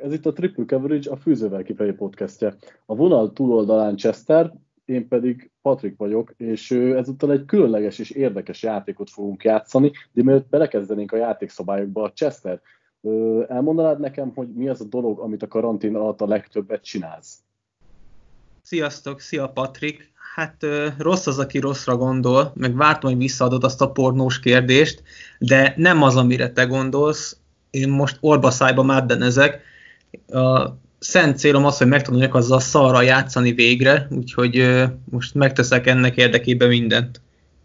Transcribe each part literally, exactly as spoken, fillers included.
Ez itt a Triple Coverage, a Fűzővel kifelé podcastje. A vonal túloldalán Chester, én pedig Patrik vagyok, és ezúttal egy különleges és érdekes játékot fogunk játszani, de mielőtt belekezdenénk a játékszabályokba, Chester, elmondanád nekem, hogy mi az a dolog, amit a karantén alatt a legtöbbet csinálsz? Sziasztok, szia Patrik! Hát rossz az, aki rosszra gondol, meg vártam, hogy visszaadod azt a pornós kérdést, de nem az, amire te gondolsz. Én most orbaszájba máddenezek. A szent célom az, hogy megtanuljak azzal szarral játszani végre, úgyhogy most megteszek ennek érdekében mindent.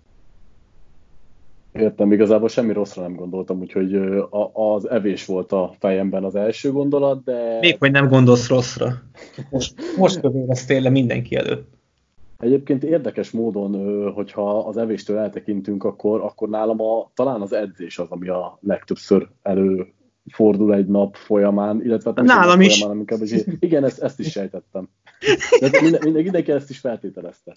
Értem, igazából semmi rosszra nem gondoltam, úgyhogy az evés volt a fejemben az első gondolat, de... Még hogy nem gondolsz rosszra. Most, most kövéreztél le mindenki előtt. Egyébként érdekes módon, hogyha az evéstől eltekintünk, akkor, akkor nálam a, talán az edzés az, ami a legtöbbször előfordul egy nap folyamán, illetve nem nálam is. is. Folyamán, inkább, igen, ezt, ezt is sejtettem. De minden, mindenki ezt is feltételezte.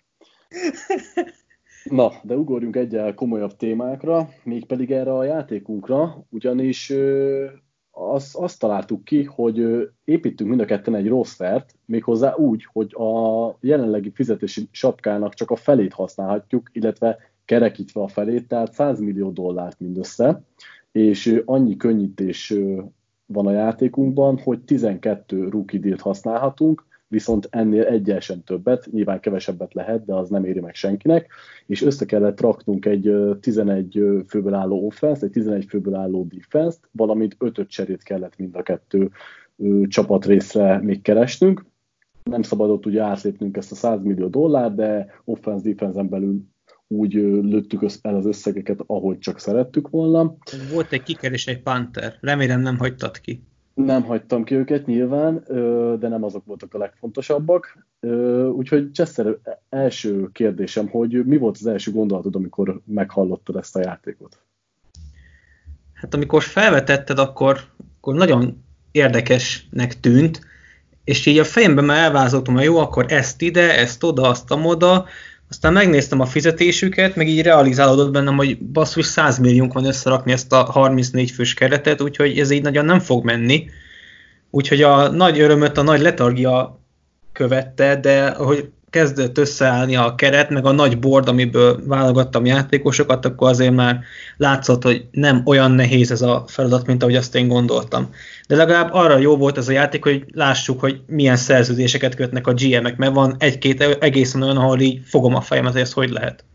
Na, de ugorjunk egyel komolyabb témákra, mégpedig erre a játékunkra, ugyanis azt, azt találtuk ki, hogy építünk mind a ketten egy rostert, méghozzá úgy, hogy a jelenlegi fizetési sapkának csak a felét használhatjuk, illetve kerekítve a felét, tehát száz millió dollárt mindössze, és annyi könnyítés van a játékunkban, hogy tizenkettő rookie dealt használhatunk, viszont ennél egyel sem többet, nyilván kevesebbet lehet, de az nem éri meg senkinek, és össze kellett raknunk egy tizenegy főből álló offense, egy tizenegy főből álló defense-t, valamint ötöt cserét kellett mind a kettő csapatrészre még keresnünk. Nem szabadott ugye átlépnünk ezt a száz millió dollár, de offense-defense-en belül úgy lőttük el az összegeket, ahogy csak szerettük volna. Volt egy kicker és egy punter, remélem nem hagytad ki. Nem hagytam ki őket nyilván, de nem azok voltak a legfontosabbak. Úgyhogy Chester, első kérdésem, hogy mi volt az első gondolatod, amikor meghallottad ezt a játékot? Hát amikor felvetetted, akkor, akkor nagyon érdekesnek tűnt, és így a fejemben már elvázoltam, hogy jó, akkor ezt ide, ezt oda, azt amoda, aztán megnéztem a fizetésüket, meg így realizálódott bennem, hogy basszus száz milliónk van összerakni ezt a harmincnégy fős keretet, úgyhogy ez így nagyon nem fog menni. Úgyhogy a nagy örömöt a nagy letargia követte, de ahogy kezdett összeállni a keret, meg a nagy board, amiből válogattam játékosokat, akkor azért már látszott, hogy nem olyan nehéz ez a feladat, mint ahogy azt én gondoltam. De legalább arra jó volt ez a játék, hogy lássuk, hogy milyen szerződéseket kötnek a gé em-ek, mert van egy-két egészen olyan, ahol így fogom a fejem, ezért hogy lehet.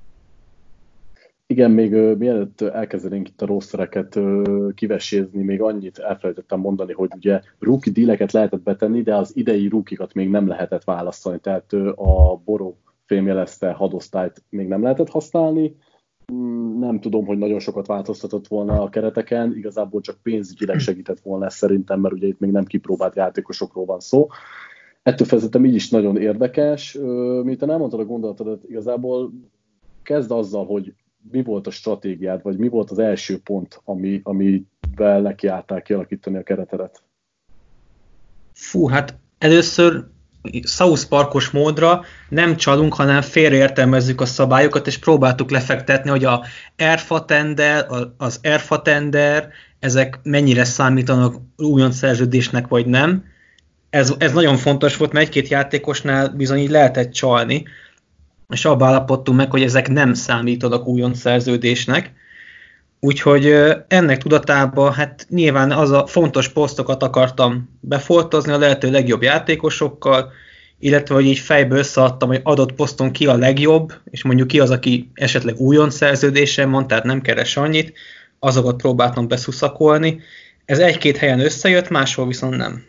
Igen, még uh, mielőtt elkezdenénk itt a rostereket uh, kivesézni, még annyit elfelejtettem mondani, hogy ugye rookie dealeket lehetett betenni, de az idei rookikat még nem lehetett választani, tehát uh, a Boró fémjelezte hadosztályt még nem lehetett használni. Mm, nem tudom, hogy nagyon sokat változtatott volna a kereteken, igazából csak pénzügyileg segített volna ezt szerintem, mert ugye itt még nem kipróbált játékosokról van szó. Ettől felzettem így is nagyon érdekes. Uh, miután elmondtad a gondolatodat, igazából kezd azzal, hogy mi volt a stratégiád, vagy mi volt az első pont, ami, amivel nekiálltál kialakítani a keretedet? Fú, hát először South Parkos módra nem csalunk, hanem félreértelmezzük a szabályokat, és próbáltuk lefektetni, hogy a erfa tender, az erfa tender, ezek mennyire számítanak újonc szerződésnek, vagy nem. Ez, ez nagyon fontos volt, mert egy-két játékosnál bizony így lehetett csalni, és abba állapodtunk meg, hogy ezek nem számítanak újonc szerződésnek. Úgyhogy ennek tudatában hát nyilván az a fontos posztokat akartam befoltozni a lehető legjobb játékosokkal, illetve hogy így fejbe összeadtam, hogy adott poszton ki a legjobb, és mondjuk ki az, aki esetleg újonc szerződésen van, tehát nem keres annyit, azokat próbáltam beszuszakolni. Ez egy-két helyen összejött, máshol viszont nem.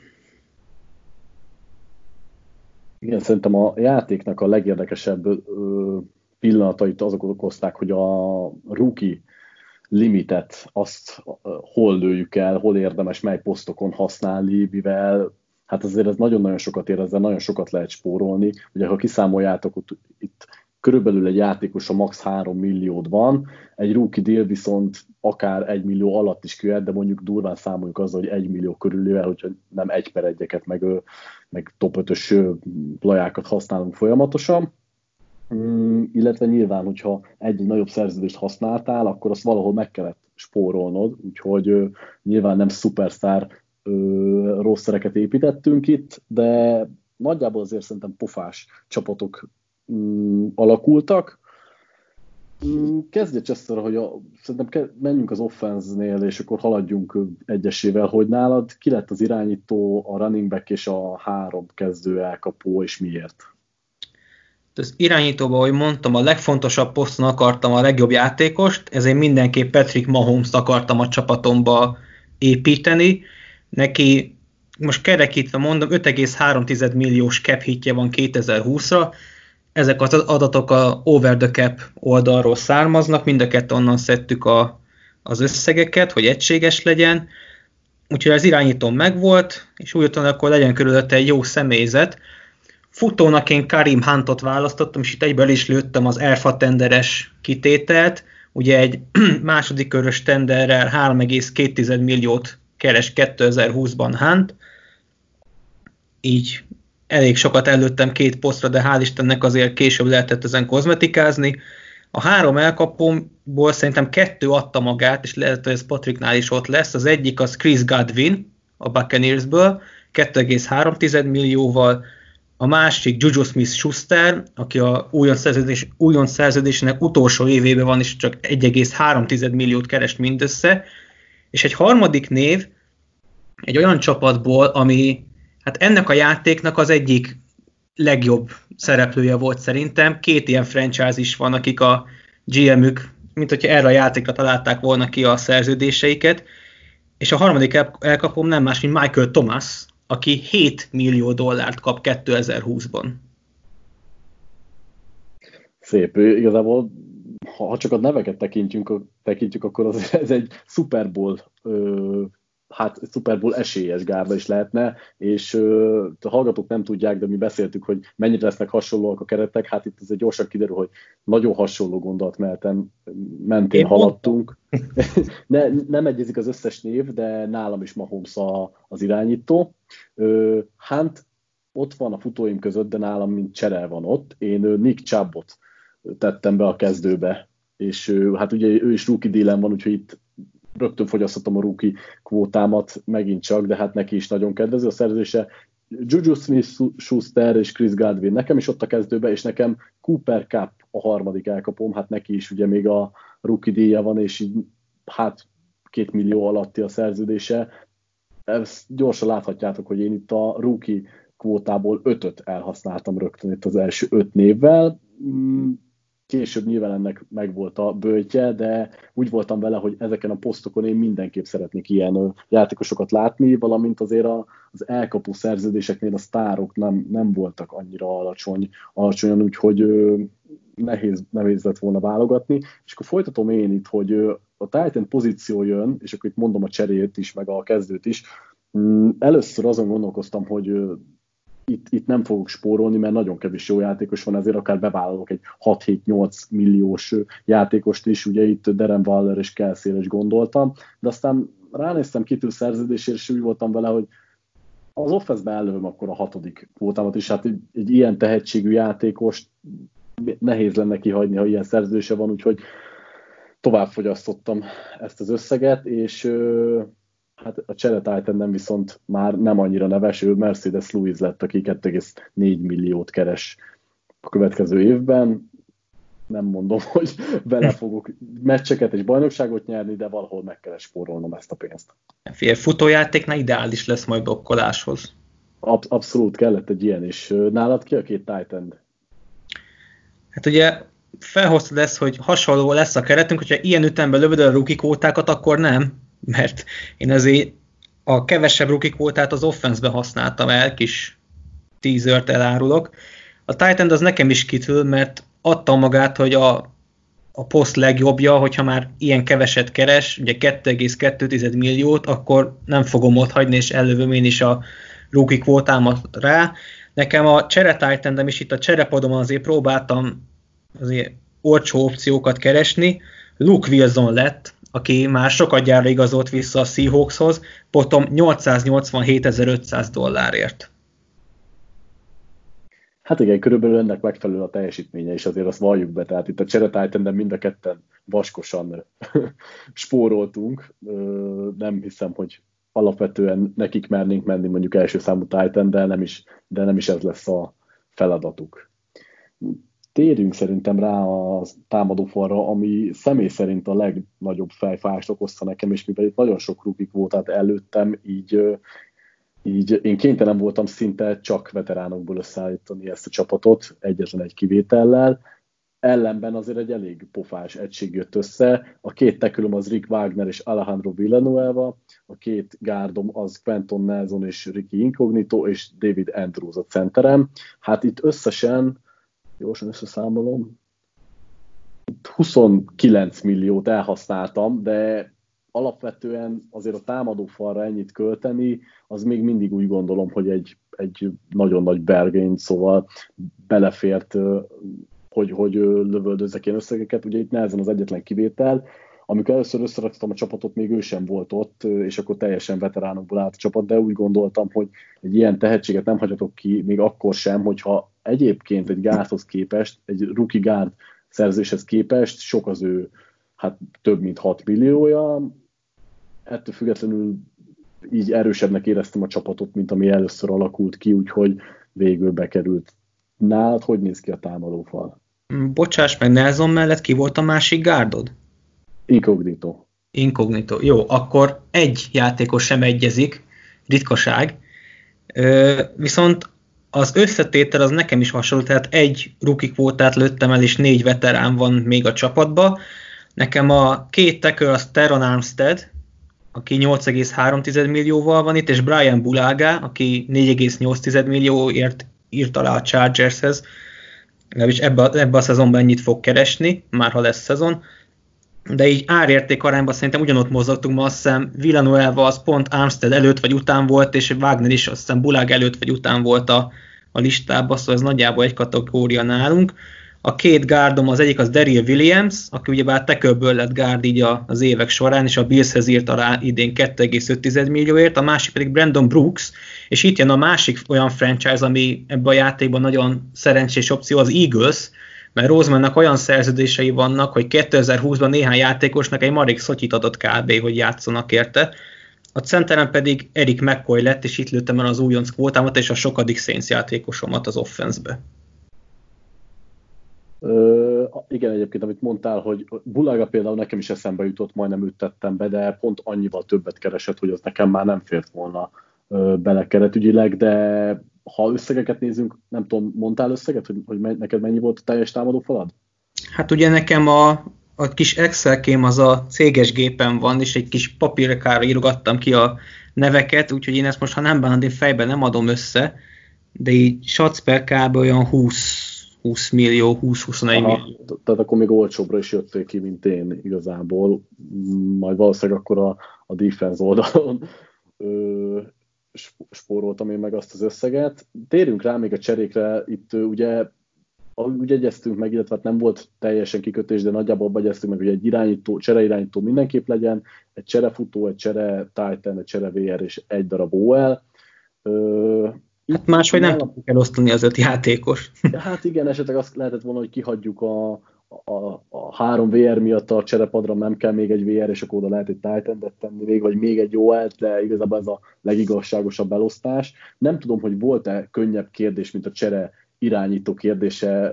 Igen, szerintem a játéknak a legérdekesebb ö, pillanatait azok okozták, hogy a rookie limitet, azt ö, hol lőjük el, hol érdemes mely posztokon használni, mivel hát azért ez nagyon-nagyon sokat ér, ezzel nagyon sokat lehet spórolni. Ugye ha kiszámoljátok, ott, itt körülbelül egy játékos a max három milliót van, egy rookie deal viszont akár egy millió alatt is kijöhet, de mondjuk durván számoljuk azzal, hogy egy millió körülével, hogyha nem egy per egyeket, meg, meg top ötös plajákat használunk folyamatosan. Mm, illetve nyilván, hogyha egy nagyobb szerződést használtál, akkor azt valahol meg kellett spórolnod, úgyhogy uh, nyilván nem szupersztár ö, rossz szereket építettünk itt, de nagyjából azért szerintem pofás csapatok mm, alakultak. Mm, kezdje Chester, hogy a, szerintem ke, menjünk az offense-nél, és akkor haladjunk egyesével, hogy nálad ki lett az irányító, a running back és a három kezdő elkapó, és miért? Az irányítóban, ahogy mondtam, a legfontosabb poszton akartam a legjobb játékost, ezért mindenképp Patrick Mahomes-t akartam a csapatomba építeni. Neki most kerekítve mondom, öt egész három milliós cap hitje van kétezer-húszra. Ezek az adatok a over the cap oldalról származnak, mind a kettő onnan szedtük a, az összegeket, hogy egységes legyen. Úgyhogy az irányítóm megvolt, és úgy jöttem, akkor legyen körülötte egy jó személyzet. Futónak én Kareem Huntot választottam, és itt egyből is lőttem az Erfa tenderes kitételt. Ugye egy második körös tenderrel három egész két milliót keres kétezer-húszban Hunt. Így elég sokat előttem két posztra, de hál' Istennek azért később lehetett ezen kozmetikázni. A három elkapomból szerintem kettő adta magát, és lehet, hogy ez Patricknál is ott lesz. Az egyik az Chris Godwin a Buccaneersből, két egész három millióval, a másik Juju Smith-Schuster, aki a újon, szerződés, újon szerződésének utolsó évében van, és csak egy egész három milliót keres mindössze, és egy harmadik név egy olyan csapatból, ami hát ennek a játéknak az egyik legjobb szereplője volt szerintem. Két ilyen franchise is van, akik a gé em-ük, mint hogyha erre a játékra találták volna ki a szerződéseiket, és a harmadik elkapom nem más, mint Michael Thomas, aki hét millió dollárt kap kétezer-húszban. Szép. Igazából, ha csak a neveket tekintjük, tekintjük akkor az, ez egy Super Bowl, ö, hát Super Bowl esélyes gárda is lehetne, és ö, a hallgatók nem tudják, de mi beszéltük, hogy mennyire lesznek hasonlóak a keretek, hát itt ez egy gyorsan kiderül, hogy nagyon hasonló gondolatmenetem mentén Én haladtunk. ne, nem egyezik az összes név, de nálam is Mahomes a, az irányító. Ö, Hunt ott van a futóim között, de nálam mint csere van ott. Én ö, Nick Chubbot tettem be a kezdőbe, és ö, hát ugye ő is rookie dealen van, úgyhogy itt rögtön fogyasztottam a rookie kvótámat megint csak, de hát neki is nagyon kedvező a szerződése. Juju Smith-Schuster és Chris Godwin nekem is ott a kezdőbe, és nekem Cooper Kupp a harmadik elkapom, hát neki is ugye még a rookie díja van, és így hát két millió alatti a szerződése. Ezt gyorsan láthatjátok, hogy én itt a rookie kvótából ötöt elhasználtam rögtön itt az első öt névvel. Később nyilván ennek megvolt a böjtje, de úgy voltam vele, hogy ezeken a posztokon én mindenképp szeretnék ilyen játékosokat látni, valamint azért a, az elkapó szerződéseknél a sztárok nem, nem voltak annyira alacsony, alacsonyan, úgyhogy nehéz, nehéz lett volna válogatni. És akkor folytatom én itt, hogy a Titan pozíció jön, és akkor itt mondom a cserét is, meg a kezdőt is. Először azon gondolkoztam, hogy Itt, itt nem fogok spórolni, mert nagyon kevés jó játékos van, ezért akár bevállalok egy hat-hét-nyolc milliós játékost is, ugye itt Darren Waller és Kelsey-re is gondoltam, de aztán ránéztem kitűr szerződésére, és úgy voltam vele, hogy az offense-ben ellövöm akkor a hatodik kvótámat is, hát egy, egy ilyen tehetségű játékost nehéz lenne kihagyni, ha ilyen szerződése van, úgyhogy tovább fogyasztottam ezt az összeget, és hát a csere Titan viszont már nem annyira neves, ő Mercedes Lewis lett, aki két egész négy milliót keres a következő évben. Nem mondom, hogy vele fogok meccseket és bajnokságot nyerni, de valahol meg kell spórolnom ezt a pénzt. Fél futójátéknál ideális lesz majd blokkoláshoz. Ab- abszolút kellett egy ilyen, és nálad ki a két Titan? Hát ugye felhoztad ezt, hogy hasonló lesz a keretünk, hogyha ilyen ütemben lövöd a rookie kvótákat, akkor nem, mert én azért a kevesebb rookie kvótát az offense-ben használtam el, kis teasert elárulok. A Titan az nekem is kitűl, mert adta magát, hogy a, a poszt legjobbja, hogyha már ilyen keveset keres, ugye két egész kettő milliót, akkor nem fogom ott hagyni, és ellövöm én is a rookie kvótámat rá. Nekem a csere Titan, is itt a cserepadomon azért próbáltam azért olcsó opciókat keresni. Luke Wilson lett, aki már sokat gyárra igazolt vissza a Seahawkshoz, potom nyolcszáznyolcvanhétezer-ötszáz dollárért. Hát igen, körülbelül ennek megfelelő a teljesítménye, és azért azt valljuk be, tehát itt a csere Titan-ben mind a ketten vaskosan spóroltunk. Nem hiszem, hogy alapvetően nekik mernénk menni mondjuk első számú Titan, de nem is, de nem is ez lesz a feladatuk. Térjünk szerintem rá a támadófalra, ami személy szerint a legnagyobb fejfájást okozta nekem, és mivel itt nagyon sok rukik volt, tehát előttem, így, így én kénytelen voltam szinte csak veteránokból összeállítani ezt a csapatot, egyetlen egy kivétellel. Ellenben azért egy elég pofás egység jött össze. A két tekülöm az Rick Wagner és Alejandro Villanueva, a két gárdom az Quentin Nelson és Ricky Incognito, és David Andrews a centerem. Hát itt összesen, gyorsan összeszámolom, itt huszonkilenc milliót elhasználtam, de alapvetően azért a támadófalra ennyit költeni, az még mindig úgy gondolom, hogy egy, egy nagyon nagy bargain, szóval belefért, hogy, hogy lövöldözzek ilyen összegeket. Ugye itt nehezen az egyetlen kivétel. Amikor először összeraktam a csapatot, még ő sem volt ott, és akkor teljesen veteránokból állt a csapat, de úgy gondoltam, hogy egy ilyen tehetséget nem hagyhatok ki, még akkor sem, hogyha egyébként egy gárdhoz képest, egy rookie gárd szerzéshez képest sok az ő, hát több mint hat milliója. Ettől függetlenül így erősebbnek éreztem a csapatot, mint ami először alakult ki, úgyhogy végül bekerült. Nálad hogy néz ki a támadófal? Bocsáss meg, Nelson mellett ki volt a másik gárdod? Incognito. Incognito. Jó, akkor egy játékos sem egyezik, ritkaság. Ö, viszont az összetétel az nekem is hasonló, tehát egy rookie kvótát lőttem el, és négy veterán van még a csapatba. Nekem a két tackle az Teron Armstead, aki nyolc egész három millióval van itt, és Brian Bulaga, aki négy egész nyolc millióért írt alá a Chargershez. Legalábbis ebbe, ebbe a szezonban ennyit fog keresni, már ha lesz szezon. De így árérték arányban szerintem ugyanott mozogtunk, ma azt hiszem Villanueva az pont Armstead előtt vagy után volt, és Wagner is azt hiszem Bulaga előtt vagy után volt a, a listában, szóval ez nagyjából egy kategória nálunk. A két gárdom, az egyik az Daryl Williams, aki ugyebár tackle-ből lett gárd így az évek során, és a Billshez írt alá idén két egész öt millióért, a másik pedig Brandon Brooks, és itt jön a másik olyan franchise, ami ebben a játékban nagyon szerencsés opció, az Eagles, mert Rosemannak olyan szerződései vannak, hogy kétezer-húszban néhány játékosnak egy marék szotyit adott kb., hogy játszanak érte. A centeren pedig Eric McCoy lett, és itt lőttem el az újonc kvótámat, és a sokadik Saints játékosomat az offense-be. Ö, igen, egyébként, amit mondtál, hogy Bulaga például nekem is eszembe jutott, majdnem őt tettem be, de pont annyival többet keresett, hogy az nekem már nem fért volna ö, bele keretügyileg, de ha összegeket nézünk, nem tudom, mondtál összeget, hogy, hogy neked mennyi volt a teljes támadó falad? Hát ugye nekem a, a kis Excel-kém az a céges gépen van, és egy kis papírkára írogattam ki a neveket, úgyhogy én ezt most, ha nem bánod, én fejben nem adom össze, de így shots per kb. Olyan húsz millió, húsz-huszonegy millió. Tehát akkor még olcsóbbra is jöttél ki, mint én igazából. Majd valószínűleg akkor a, a defense oldalon ö, spóroltam én meg azt az összeget. Térjünk rá még a cserékre. Itt ugye úgy egyeztünk meg, illetve hát nem volt teljesen kikötés, de nagyjából abban egyeztünk meg, hogy egy irányító, csereirányító mindenképp legyen, egy cserefutó, egy csere Titan, egy csere vé er és egy darab o el. Ö, Hát máshogy nem tudjuk elosztani az öt játékos. Hát igen, esetleg azt lehetett volna, hogy kihagyjuk a, a, a három vé er miatt a cserepadra, nem kell még egy vé er, és akkor oda lehet egy Titan-et tenni még, vagy még egy o el-t, de igazából ez a legigazságosabb elosztás. Nem tudom, hogy volt-e könnyebb kérdés, mint a csere irányító kérdése.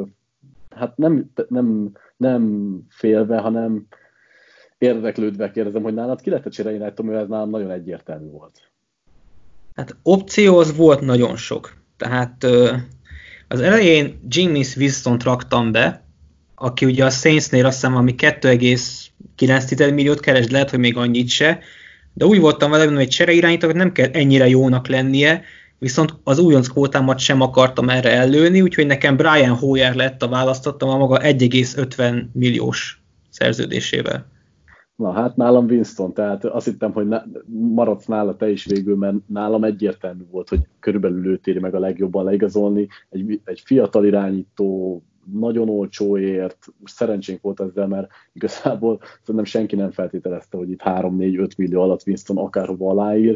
Hát nem, nem, nem félve, hanem érdeklődve kérdezem, hogy nálad ki lett a csere irányító, mert ez nálam nagyon egyértelmű volt. Hát opció az volt nagyon sok. Tehát az elején Jameis Winston-t raktam be, aki ugye a Saintsnél azt hiszem, ami két egész kilenc milliót keres, lehet, hogy még annyit se, de úgy voltam vele, hogy egy csereirányítónak nem kell ennyire jónak lennie, viszont az újonc kvótámat sem akartam erre ellőni, úgyhogy nekem Brian Hoyer lett a választottam a maga egy egész ötven milliós szerződésével. Na hát nálam Winston, tehát azt hittem, hogy maradsz nála te is végül, mert nálam egyértelmű volt, hogy körülbelül őt éri meg a legjobban leigazolni. Egy, egy fiatal irányító, nagyon olcsóért, szerencsénk volt ezzel, mert igazából szerintem senki nem feltételezte, hogy itt három-négy-öt millió alatt Winston akárhova aláír.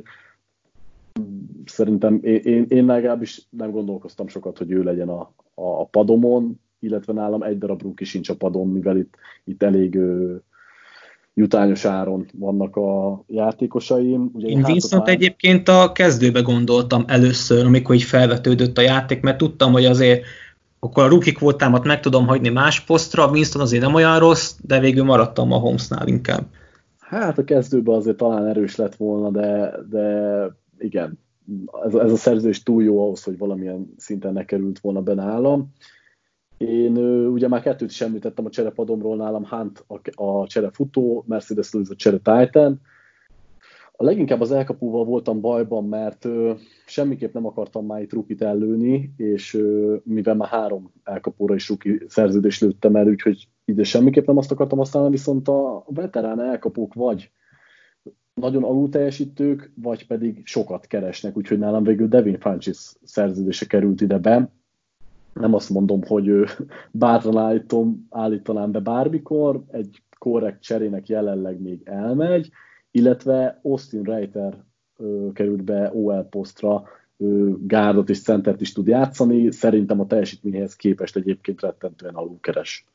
Szerintem én, én, én legalábbis nem gondolkoztam sokat, hogy ő legyen a, a padomon, illetve nálam egy darab rookie sincs a padon, mivel itt, itt elég... jutányos áron vannak a játékosaim. Ugye én, én viszont már... egyébként a kezdőbe gondoltam először, amikor így felvetődött a játék, mert tudtam, hogy azért akkor a rookie kvótámat meg tudom hagyni más posztra, Winston azért nem olyan rossz, de végül maradtam a Holmesnál inkább. Hát a kezdőben azért talán erős lett volna, de, de igen, ez, ez a szerződés túl jó ahhoz, hogy valamilyen szinten ne került volna be nálam. Én ugye már kettőt is említettem a cserepadomról, nálam Hunt a, a cserefutó, Mercedes Lewis a csere Titan. A leginkább az elkapóval voltam bajban, mert ö, semmiképp nem akartam már itt rukit ellőni, és ö, mivel már három elkapóra is ruki szerződést lőttem el, úgyhogy ide semmiképp nem azt akartam használni, viszont a veterán elkapók vagy nagyon alulteljesítők, vagy pedig sokat keresnek, úgyhogy nálam végül Devin Funchess szerződése került ide be. Nem azt mondom, hogy ö, bátran állítom, állítanám be bármikor, egy korrekt cserének jelenleg még elmegy, illetve Austin Reiter ö, került be o el posztra, ö, gárdot és centert is tud játszani, szerintem a teljesítményhez képest egyébként rettentően alulkeres.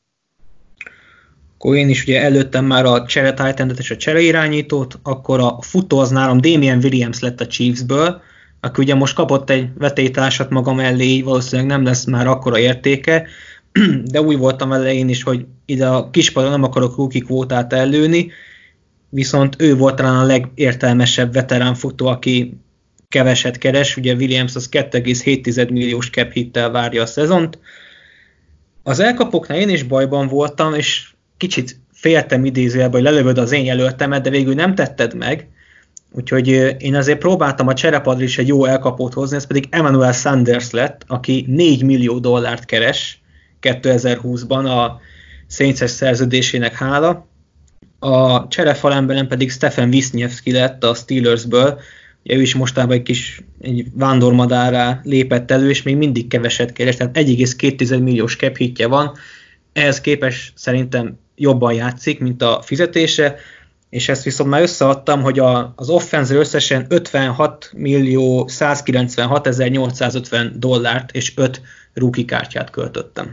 Akkor én is ugye előttem már a csere Titan-et és a csereirányítót, akkor a futó az nálam Damian Williams lett a Chiefsből, aki ugye most kapott egy vetélytársat maga mellé, így valószínűleg nem lesz már akkora értéke, de úgy voltam elején is, hogy ide a kispadon nem akarok rookie kvótát ellőni, viszont ő volt talán a legértelmesebb veterán futó, aki keveset keres, ugye Williams az két egész hét milliós cap hittel várja a szezont. Az elkapoknál én is bajban voltam, és kicsit féltem idézőjelben, hogy lelövöd az én jelöltemet, de végül nem tetted meg, úgyhogy én azért próbáltam a cserepadra is egy jó elkapót hozni, ez pedig Emmanuel Sanders lett, aki négy millió dollárt keres kétezer-húszban a Saints-es szerződésének hála. A cserefalemberem pedig Stefan Wisniewski lett a Steelersből, ugye ő is mostában egy kis egy vándormadárrá lépett elő, és még mindig keveset keres, tehát egy egész két milliós cap hitje van, ehhez képest szerintem jobban játszik, mint a fizetése, és ezt viszont már összeadtam, hogy a, az offense összesen ötvenhat millió százkilencvenhatezer-nyolcszázötven dollárt és öt rookie kártyát költöttem.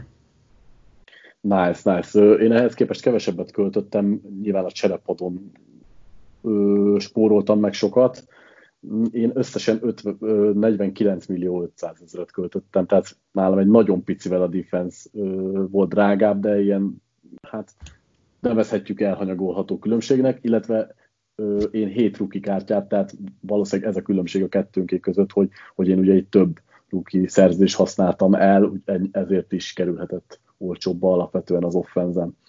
Nice, nice. Én ehhez képest kevesebbet költöttem, nyilván a cserepadon ö, spóroltam meg sokat. Én összesen ötven, ö, negyvenkilenc millió ötszázezret költöttem, tehát nálam egy nagyon picivel a defense ö, volt drágább, de ilyen, hát nevezhetjük elhanyagolható különbségnek, illetve ö, én hét rookie kártyát, tehát valószínűleg ez a különbség a kettőnké között, hogy, hogy én ugye egy több rookie szerződést használtam el, ezért is kerülhetett olcsóbba alapvetően az offenzen.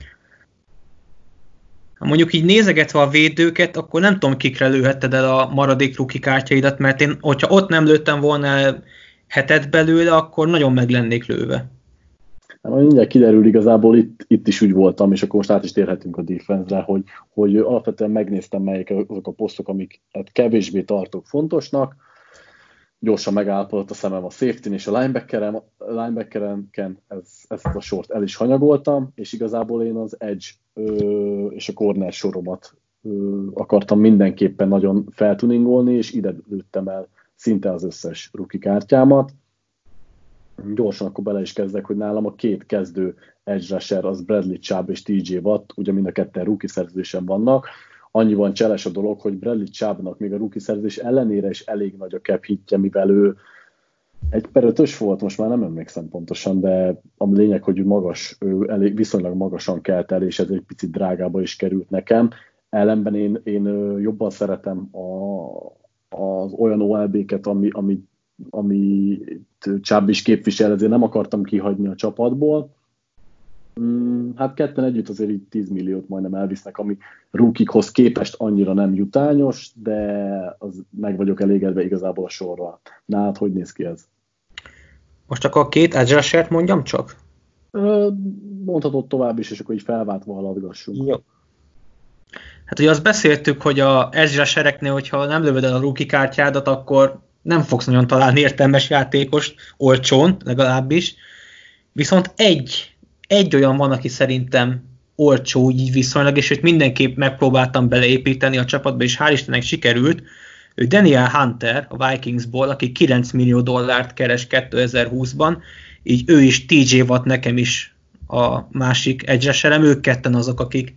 Mondjuk így nézegetve a védőket, akkor nem tudom, kikre lőhetted el a maradék rookie kártyaidat, mert én, hogyha ott nem lőttem volna hetet belőle, akkor nagyon meg lennék lőve. Hát mindjárt kiderül, igazából itt, itt is úgy voltam, és akkor most át is térhetünk a defense-re, hogy, hogy alapvetően megnéztem, melyik azok a posztok, amiket kevésbé tartok fontosnak. Gyorsan megállapodott a szemem a safety-n és a linebackeren, linebackerenken, ez, ezt a sort el is hanyagoltam, és igazából én az edge ö, és a corner soromat ö, akartam mindenképpen nagyon feltuningolni, és ide lőttem el szinte az összes rookie kártyámat. Gyorsan akkor bele is kezdek, hogy nálam a két kezdő edge rusher, az Bradley Chubb és té jé Watt, ugye mind a ketten rookie szerződésen vannak. Annyiban cseles a dolog, hogy Bradley Chubbnak még a rookie szerződés ellenére is elég nagy a cap hitje, mivel ő egy per ötös volt, most már nem emlékszem pontosan, de a lényeg, hogy ő magas, ő elég, viszonylag magasan kelt el, és ez egy picit drágába is került nekem. Ellenben én, én jobban szeretem a, az olyan o el bé-ket, ami, ami, ami Chubb is képvisel, ezért nem akartam kihagyni a csapatból. Hát ketten együtt azért így tíz milliót majdnem elvisznek, ami rúkikhoz képest annyira nem jutányos, de az meg vagyok elégedve igazából a sorral. Nálad hogy néz ki ez? Most akkor a két edge rushert mondjam csak? Mondhatod tovább is, és akkor így felváltva haladgassunk. Jó. Hát ugye azt beszéltük, hogy a edge rushereknél, hogyha nem lövöd el a rookie kártyádat, akkor nem fogsz nagyon találni értelmes játékost, olcsón legalábbis. Viszont egy Egy olyan van, aki szerintem olcsó így viszonylag, és őt mindenképp megpróbáltam beleépíteni a csapatba, és hál' Istennek sikerült. Ő Daniel Hunter a Vikingsból, aki kilenc millió dollárt keres kétezer-húszban, így ő is té jé Watt nekem is a másik edge rusherem, ők ketten azok, akik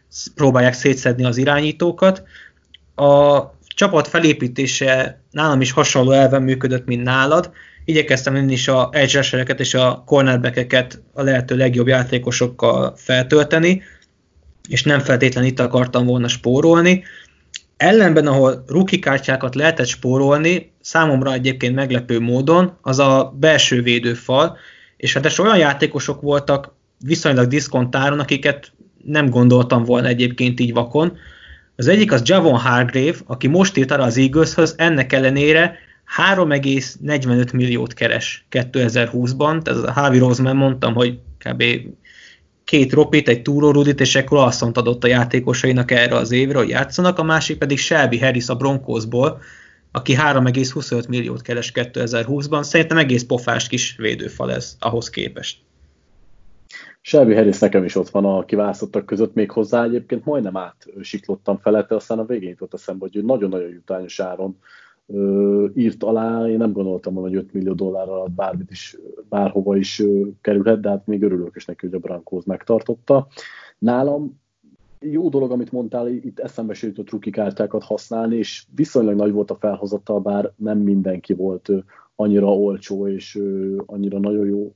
próbálják szétszedni az irányítókat. A csapat felépítése nálam is hasonló elven működött, mint nálad. Igyekeztem én is a edge rushereket és a cornerbackeket a lehető legjobb játékosokkal feltölteni, és nem feltétlenül itt akartam volna spórolni. Ellenben, ahol rookie kártyákat lehetett spórolni, számomra egyébként meglepő módon, az a belső védőfal, és hát olyan játékosok voltak viszonylag diszkontáron, akiket nem gondoltam volna egyébként így vakon. Az egyik az Javon Hargrave, aki most írt arra az Eagleshöz, ennek ellenére három egész negyvenöt milliót keres kétezer-húszban, tehát a Harvey Roseman mondtam, hogy kb. Két ropit, egy túrórudit, és akkor Alszont adott a játékosainak erre az évre, hogy játszanak, a másik pedig Shelby Harris a Broncosból, aki három egész huszonöt milliót keres kétezer-húszban. Szerintem egész pofás kis védőfal ez ahhoz képest. Shelby Harris nekem is ott van a kiválasztottak között, még hozzá egyébként majdnem átsiklottam felette, aztán a végén jutott eszembe, hogy ő nagyon-nagyon jutányos áron ö, írt alá. Én nem gondoltam volna, hogy öt millió dollár alatt bármit is, bárhova is ö, kerülhet, de hát még örülök is neki, hogy a Broncos megtartotta. Nálam jó dolog, amit mondtál, itt eszembe se jutott rookie kártyákat használni, és viszonylag nagy volt a felhozata, bár nem mindenki volt ö, annyira olcsó és ö, annyira nagyon jó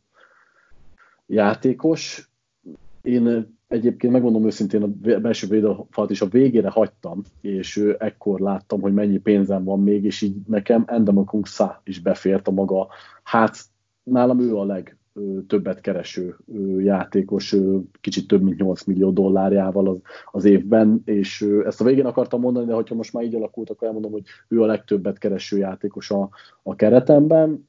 játékos. Én egyébként megmondom őszintén, a belső védőfalat is a végére hagytam, és ekkor láttam, hogy mennyi pénzem van még, és így nekem Endamukong Suh is befért a maga, hát nálam ő a legtöbbet kereső játékos, kicsit több mint nyolc millió dollárjával az, az évben, és ezt a végén akartam mondani, de hogyha most már így alakult, akkor elmondom, hogy ő a legtöbbet kereső játékos a, a keretemben,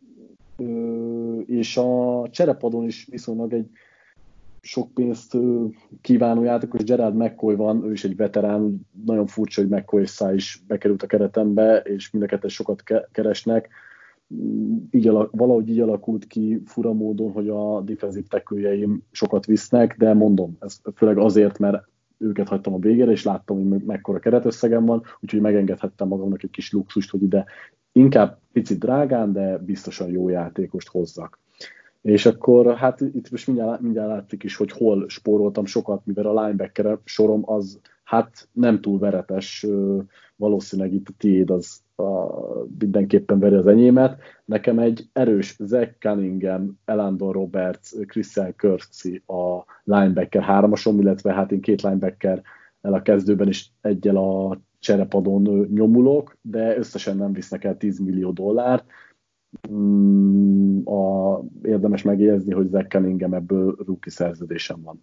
és a cserepadon is viszonylag egy sok pénzt kívánó játékos, Gerald McCoy van, ő is egy veterán, nagyon furcsa, hogy McCoy és Suh is bekerült a keretembe, és mind a ketten sokat keresnek. Így alak, valahogy így alakult ki fura módon, hogy a defensív tackle-jeim sokat visznek, de mondom, ez főleg azért, mert őket hagytam a végére, és láttam, hogy mekkora keretösszegem van, úgyhogy megengedhettem magamnak egy kis luxust, hogy ide inkább picit drágán, de biztosan jó játékost hozzak. És akkor hát itt most mindjárt, mindjárt látszik is, hogy hol spóroltam sokat, mivel a linebacker sorom az hát nem túl veretes, valószínűleg itt a tiéd az a, mindenképpen veri az enyémet. Nekem egy erős Zach Cunningham, Elandon Roberts, Christian Kirksey a linebacker hármasom, illetve hát én két linebacker el a kezdőben is egyel a cserepadon nyomulok, de összesen nem visznek el tíz millió dollárt. A, érdemes megjegyezni, hogy Zach Cunningham ebből rookie szerződésem van.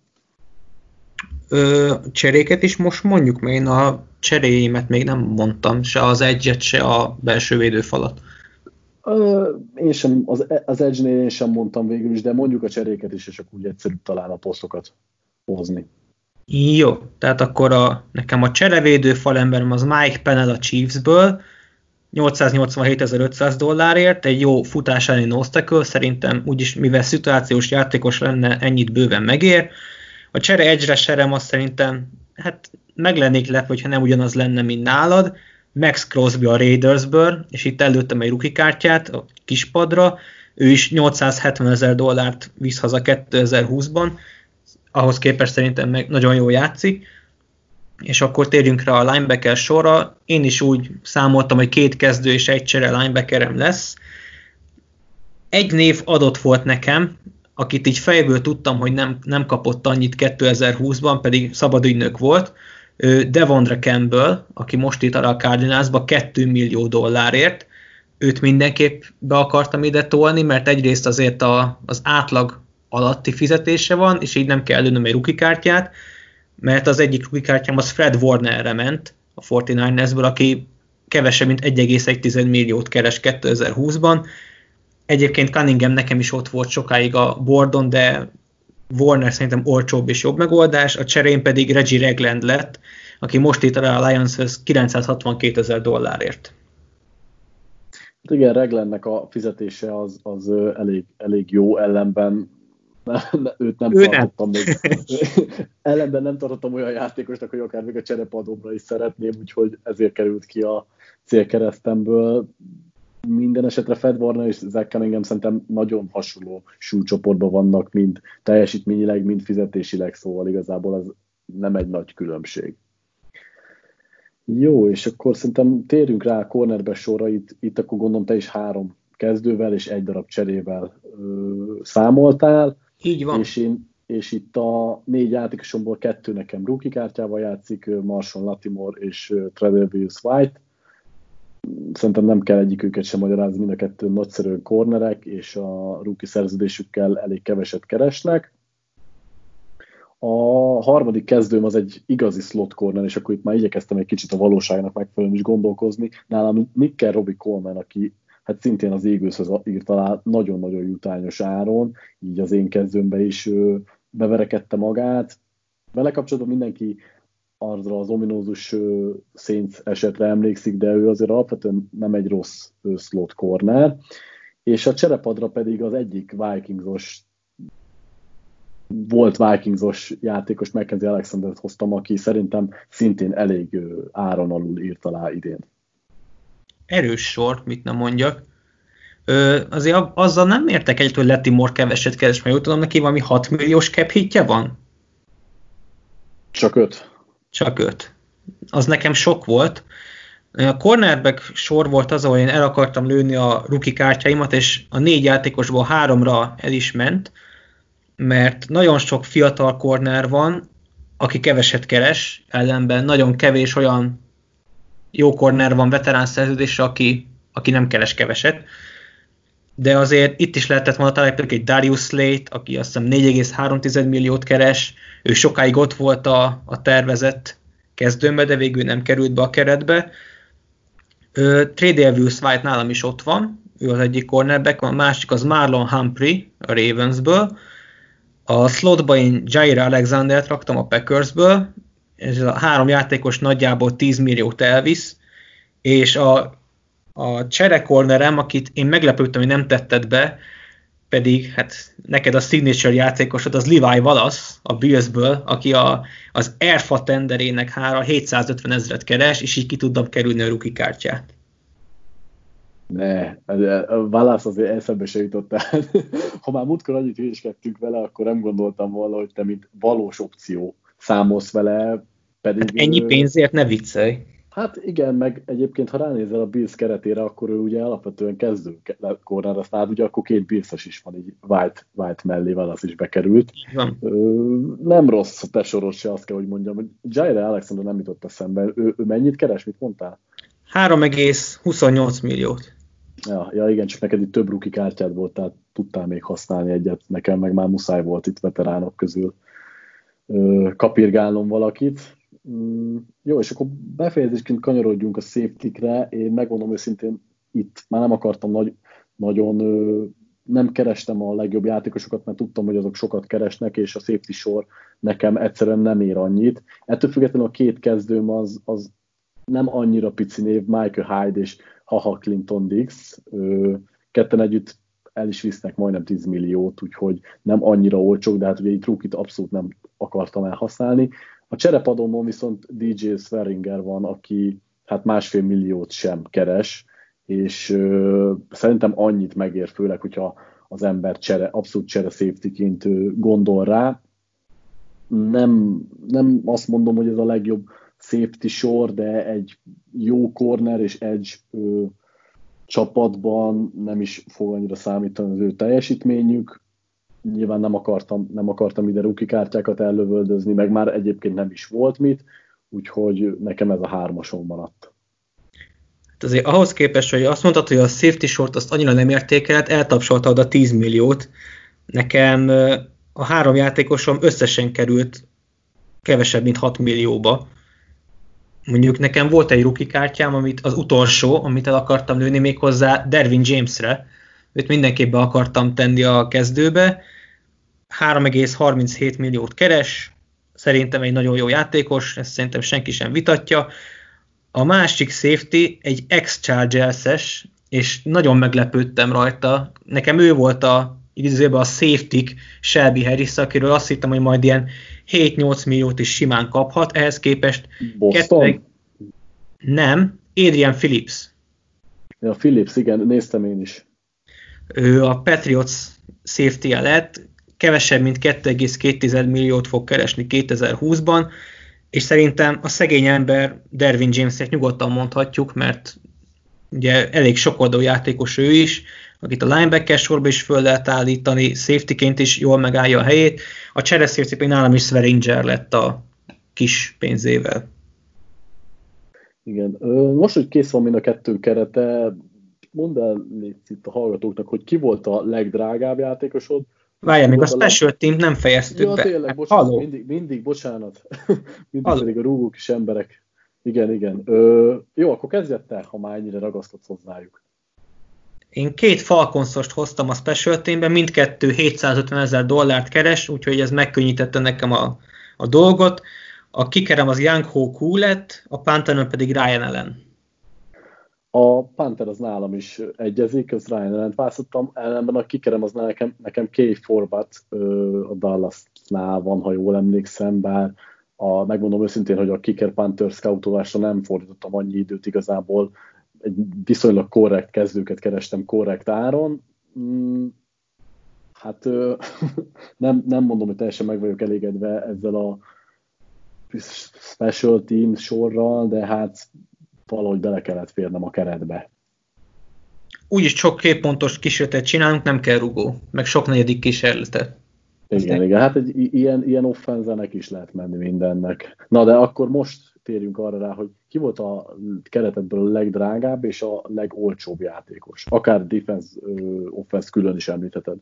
Ö, cseréket is most mondjuk, mert én a cseréimet még nem mondtam, se az edge-et, se a belső védőfalat. Ö, én sem, az, az edge-nél én sem mondtam végül is, de mondjuk a cseréket is, és akkor úgy egyszerűbb talán a posztokat hozni. Jó, tehát akkor a, nekem a cserevédő falemberem az Mike Pennell a Chiefsből, nyolcszáznyolcvanhétezer-ötszáz dollárért, egy jó futás elleni nose tackle, szerintem úgyis, mivel szituációs játékos lenne, ennyit bőven megér. A csere edge rusherem azt szerintem, hát meg lennék lepve, hogyha nem ugyanaz lenne, mint nálad. Max Crosby a Raidersből, és itt előttem egy rookie kártyát a kispadra, ő is nyolcszázhetvenezer dollárt visz haza kétezer-húszban, ahhoz képest szerintem meg nagyon jól játszik. És akkor térjünk rá a linebacker sorra. Én is úgy számoltam, hogy két kezdő és egy csere linebackerem lesz. Egy név adott volt nekem, akit így fejből tudtam, hogy nem, nem kapott annyit kétezer-húszban, pedig szabadügynök volt. Devondre Campbell, aki most itt arra a Cardinalsba két millió dollárért. Őt mindenképp be akartam ide tolni, mert egyrészt azért a, az átlag alatti fizetése van, és így nem kell lőnöm egy rookie kártyát, mert az egyik rookie kártyám az Fred Warnerre ment a negyvenkilencerből, aki kevesebb, mint egy egész egy milliót keres kétezer-húszban. Egyébként Cunningham nekem is ott volt sokáig a boardon, de Warner szerintem olcsóbb és jobb megoldás, a cserén pedig Reggie Ragland lett, aki most itt a Lionshoz kilencszázhatvankétezer dollárért. Hát igen, Raglandnek a fizetése az, az elég, elég jó, ellenben őt nem ő tartottam nem. még. Ellenben nem tartottam olyan játékosnak, hogy akár még a cserepadomra is szeretném, úgyhogy ezért került ki a célkeresztemből. Minden esetre Fred Warner és Zach Cunningham szerintem nagyon hasonló súlycsoportban vannak, mind teljesítményileg, mind fizetésileg, szóval igazából ez nem egy nagy különbség. Jó, és akkor szerintem térjünk rá a cornerback sorra, itt, itt akkor gondolom te is három kezdővel és egy darab cserével ö, számoltál. Így van. És, én, és itt a négy játékosomból kettő nekem rookie kártyával játszik, Marshall Lattimore és Tredavious White. Szerintem nem kell egyiküket sem magyarázni, mind a kettő nagyszerű cornerek, és a rookie szerződésükkel elég keveset keresnek. A harmadik kezdőm az egy igazi slot corner, és akkor itt már igyekeztem egy kicsit a valóságnak megfelelően is gondolkozni. Nálam Nickel Robbie Coleman, aki hát szintén az égőszhöz írt alá nagyon-nagyon jutányos áron, így az én kezdőmbe is beverekedte magát. Vele kapcsolatban mindenki arra az ominózus Saints esetre emlékszik, de ő azért alapvetően nem egy rossz slot corner. És a cserepadra pedig az egyik Vikingsos, volt Vikingsos játékos, Mackenzie Alexandert hoztam, aki szerintem szintén elég áron alul írt alá idén. Erős sor, mit nem mondjak. Ö, azért azzal nem értek egyet, hogy Lattimore keveset keres, mert úgy tudom, neki valami hat milliós cap hitje van? Csak öt. Csak öt. Az nekem sok volt. A cornerback sor volt az, ahol én el akartam lőni a rookie kártyáimat, és a négy játékosból háromra el is ment, mert nagyon sok fiatal corner van, aki keveset keres, ellenben nagyon kevés olyan jó corner van veterán szerződésre, aki, aki nem keres keveset. De azért itt is lehetett volna találni egy Darius Slate, aki azt hiszem négy egész három milliót keres, ő sokáig ott volt a, a tervezett kezdőmbe, de végül nem került be a keretbe. Tredavious White nálam is ott van, ő az egyik cornerback, a másik az Marlon Humphrey a Ravensből, a slotba én Jair Alexandert raktam a Packersből, ez a három játékos nagyjából tíz milliót elvisz, és a, a cserekornerem, akit én meglepődtem, hogy nem tetted be, pedig hát neked a signature játékosod az Levi Wallace a Billsből, aki a, az Airfa tenderének hára hétszázötven ezret keres, és így ki tudtam kerülni a rookie kártyát. Ne, a Wallace azért eszembe se jutott el. Ha már múltkor annyit hülyéskedtünk vele, akkor nem gondoltam volna, hogy te mint valós opció számolsz vele, pedig... Hát ennyi pénzért ne viccelj. Hát igen, meg egyébként, ha ránézel a Bills keretére, akkor ő ugye alapvetően kezdő corner, aztán ugye akkor két Bills-es is van, így White, White mellé Wallace is bekerült. Ö, nem rossz a te soros se, azt kell, hogy mondjam, hogy Jair Alexander nem jutott eszembe. Ő, ő mennyit keres, mit mondtál? három egész huszonnyolc milliót. Ja, ja, igen, csak neked itt több rookie kártyád volt, tehát tudtál még használni egyet, nekem meg már muszáj volt itt veteránok közül ö, kapirgálnom valakit. Mm, jó, és akkor befejezésként kanyarodjunk a safety-kre. Én megmondom őszintén, itt már nem akartam nagy, nagyon, ö, nem kerestem a legjobb játékosokat, mert tudtam, hogy azok sokat keresnek, és a safety sor nekem egyszerűen nem ér annyit. Ettől függetlenül a két kezdőm az, az nem annyira pici név, Michael Hyde és Haha Clinton Dix. Ö, ketten együtt el is visznek majdnem tíz milliót, úgyhogy nem annyira olcsók, de hát ugye itt rookie-t abszolút nem akartam elhasználni. A cserepadomon viszont dé jé Swearinger van, aki hát másfél milliót sem keres, és ö, szerintem annyit megér, főleg, hogyha az ember csere, abszolút csere safety-ként gondol rá. Nem, nem azt mondom, hogy ez a legjobb safety sor, de egy jó corner és edge ö, csapatban nem is fog annyira számítani az ő teljesítményük. Nyilván nem akartam, nem akartam ide rookie kártyákat ellövöldözni, meg már egyébként nem is volt mit, úgyhogy nekem ez a hármason maradt. Hát azért ahhoz képest, hogy azt mondtad, hogy a safety short azt annyira nem értékeled, eltapsoltad a tíz milliót. Nekem a három játékosom összesen került kevesebb, mint hat millióba. Mondjuk nekem volt egy rookie kártyám, amit az utolsó, amit el akartam lőni méghozzá Derwin Jamesre. Őt mindenképp be akartam tenni a kezdőbe. három egész harminchét milliót keres, szerintem egy nagyon jó játékos, ezt szerintem senki sem vitatja. A másik safety egy ex-Chargers-es, és nagyon meglepődtem rajta. Nekem ő volt a, idézőben a safety Shelby Harris, akiről azt hittem, hogy majd ilyen hét-nyolc milliót is simán kaphat, ehhez képest... Boston? Kettő... Nem, Adrian Phillips. Ja, Phillips, igen, néztem én is. Ő a Patriots safety-je lett, kevesebb, mint kettő egész két milliót fog keresni kétezer-húszban, és szerintem a szegény ember Derwin Jamesnek nyugodtan mondhatjuk, mert ugye elég sokoldó játékos ő is, akit a linebacker sorba is föl lehet állítani, safetyként is jól megállja a helyét. A csereszérci pedig nálam is Swearinger lett a kis pénzével. Igen. Most, hogy kész van mind a kettő kerete, mondd el itt a hallgatóknak, hogy ki volt a legdrágább játékosod? Várjál, még a special leg... team nem fejeztük ja, be. Tényleg, bocsánat, mindig, mindig, bocsánat. mindig pedig a rúgók is emberek. Igen, igen. Ö, jó, akkor kezdjed te, ha már ennyire ragaszkodsz hozzájuk. Én két Falconsost hoztam a special teamben, mindkettő hétszázötven ezer dollárt keres, úgyhogy ez megkönnyítette nekem a, a dolgot. A kickerem az Young Ho Koo lett, a Pantheron pedig Ryan Allen. A Panther az nálam is egyezik, az Ryan Allen-t választottam, ellenben a kickerem az nekem, nekem Kay Forbat a Dallasnál van, ha jól emlékszem, bár a, megmondom őszintén, hogy a kicker Panther scoutolásra nem fordítottam annyi időt igazából, egy viszonylag korrekt kezdőket kerestem korrekt áron. Hát nem, nem mondom, hogy teljesen meg vagyok elégedve ezzel a special team sorral, de hát valahogy bele kellett férnem a keretbe. Úgyis sok képpontos kísérletet csinálunk, nem kell rugó, meg sok negyedik kísérletet. Igen, Aztán... igen, hát egy ilyen, ilyen offenzenek is lehet menni mindennek. Na, de akkor most térjünk arra rá, hogy ki volt a keretedből a legdrágább és a legolcsóbb játékos. Akár defense, offense külön is említheted.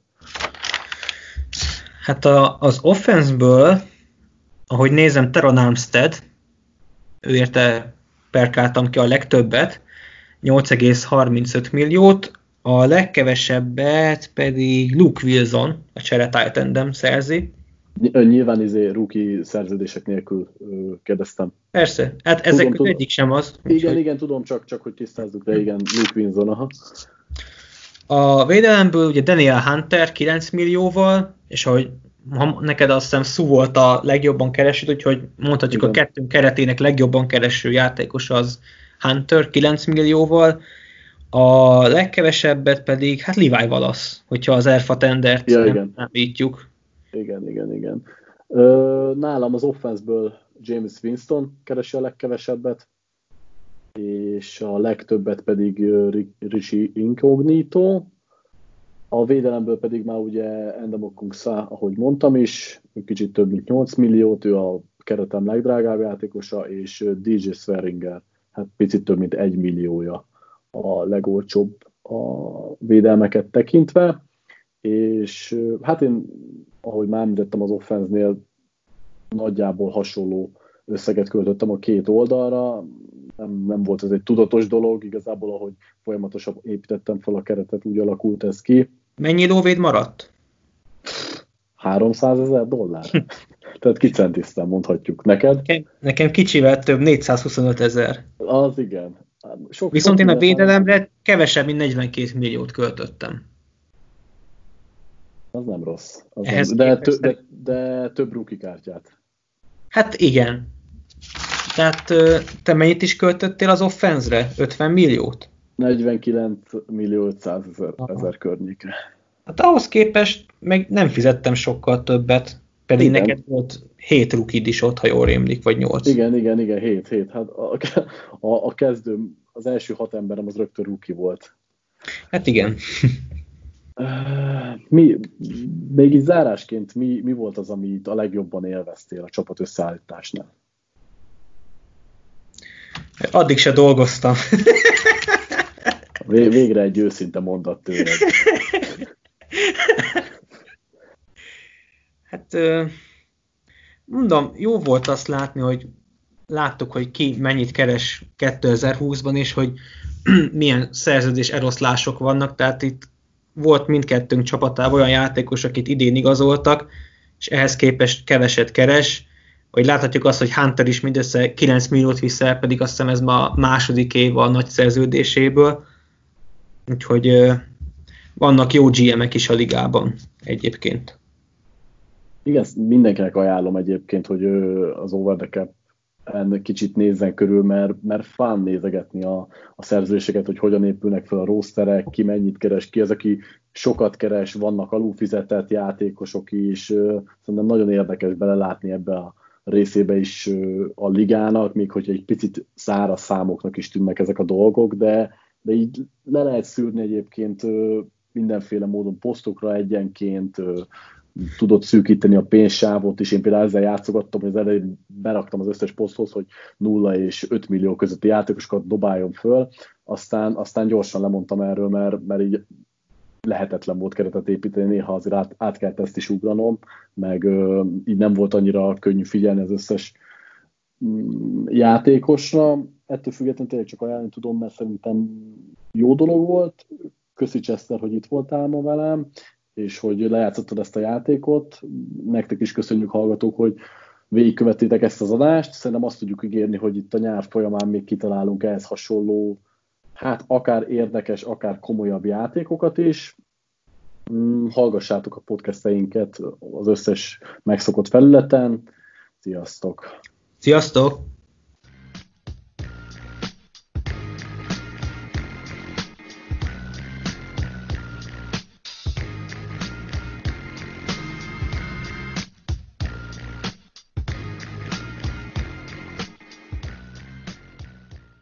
Hát a, az offense-ből, ahogy nézem, Teron Armstead, ő érte perkáltam ki a legtöbbet, nyolc egész harmincöt milliót, a legkevesebbet pedig Luke Wilson, a csere tight endem szerzi. Nyilván izé rookie szerződések nélkül ö, kérdeztem. Persze, hát ezek tudom, tudom. Egyik sem az. Igen, úgy, igen, tudom, csak, csak hogy tisztázzuk, de igen, Luke Wilson, aha. A védelemből ugye Daniel Hunter kilenc millióval, és ahogy neked azt hiszem Szú volt a legjobban kereső, úgyhogy mondhatjuk igen. A kettőnk keretének legjobban kereső játékos az Hunter kilenc millióval, a legkevesebbet pedig hát Levi Wallace, hogyha az Erfa Tendert ja, nem említjük. Igen, igen, igen. Ö, nálam az offense-ből James Winston keresi a legkevesebbet, és a legtöbbet pedig Richie Incognito. A védelemből pedig már ugye Endamokung Sa, ahogy mondtam is, kicsit több mint nyolc milliót, ő a keretem legdrágább játékosa, és dé jé Swearinger, hát picit több mint egy milliója a legolcsóbb a védelmeket tekintve. És hát én, ahogy már említettem, az offense-nél nagyjából hasonló összeget költöttem a két oldalra. Nem, nem volt ez egy tudatos dolog, igazából ahogy folyamatosan építettem fel a keretet, úgy alakult ez ki. Mennyi lóvéd maradt? háromszázezer dollár. Tehát kicentiztem, mondhatjuk. Neked? Nekem, nekem kicsivel több, négyszázhuszonöt ezer. Az igen. Sok, Viszont sok én a védelemre kevesebb, mint negyvenkét milliót költöttem. Az nem rossz. Az nem. De, tö, de, de több rookie kártyát. Hát igen. Tehát te mennyit is költöttél az offense-re? ötven milliót? negyvenkilenc millió ötszáz ezer környéke. Hát ahhoz képest meg nem fizettem sokkal többet. Pedig igen. Neked volt hét rookie is ott, ha jól rémlik, vagy nyolc. Igen, igen, igen, hét, hét. Hát a, a, a kezdőm, az első hat emberem az rögtön rookie volt. Hát igen. Mi, még így zárásként mi, mi volt az, amit a legjobban élveztél a csapat összeállításnál? Addig se dolgoztam. Végre egy őszinte mondat tőled. Hát mondom, jó volt azt látni, hogy láttuk, hogy ki mennyit keres kétezer-húszban, és hogy milyen szerződés eloszlások vannak, tehát itt volt mindkettőnk csapatában olyan játékos, akit idén igazoltak, és ehhez képest keveset keres, hogy láthatjuk azt, hogy Hunter is mindössze kilenc milliót visz el, pedig azt hiszem ez ma a második év a nagy szerződéséből, úgyhogy vannak jó gé em-ek is a ligában egyébként. Igen, mindenkinek ajánlom egyébként, hogy az Over the Cap ennek kicsit nézzen körül, mert, mert fán nézegetni a, a szerződéseket, hogy hogyan épülnek fel a rosterek, ki mennyit keres, ki az, aki sokat keres, vannak alulfizetett játékosok is, szerintem nagyon érdekes belelátni ebbe a részébe is a ligának, még hogy egy picit száraz számoknak is tűnnek ezek a dolgok, de, de így le lehet szűrni egyébként mindenféle módon posztokra egyenként, tudod szűkíteni a pénzsávot is. Én például ezzel játszogattam, hogy az elején beraktam az összes poszthoz, hogy nulla és öt millió közötti játékosokat dobáljon föl, aztán, aztán gyorsan lemondtam erről, mert, mert így lehetetlen volt keretet építeni, néha azért át, át kellett ezt is ugranom, meg ö, így nem volt annyira könnyű figyelni az összes mm, játékosra. Ettől függetlenül tényleg csak ajánlani tudom, mert szerintem jó dolog volt. Köszi Chester, hogy itt voltál ma velem, és hogy lejátszottad ezt a játékot. Nektek is köszönjük, hallgatók, hogy végigkövettétek ezt az adást. Szerintem azt tudjuk ígérni, hogy itt a nyár folyamán még kitalálunk ehhez hasonló, hát akár érdekes, akár komolyabb játékokat is. Hallgassátok a podcasteinket az összes megszokott felületen. Sziasztok! Sziasztok!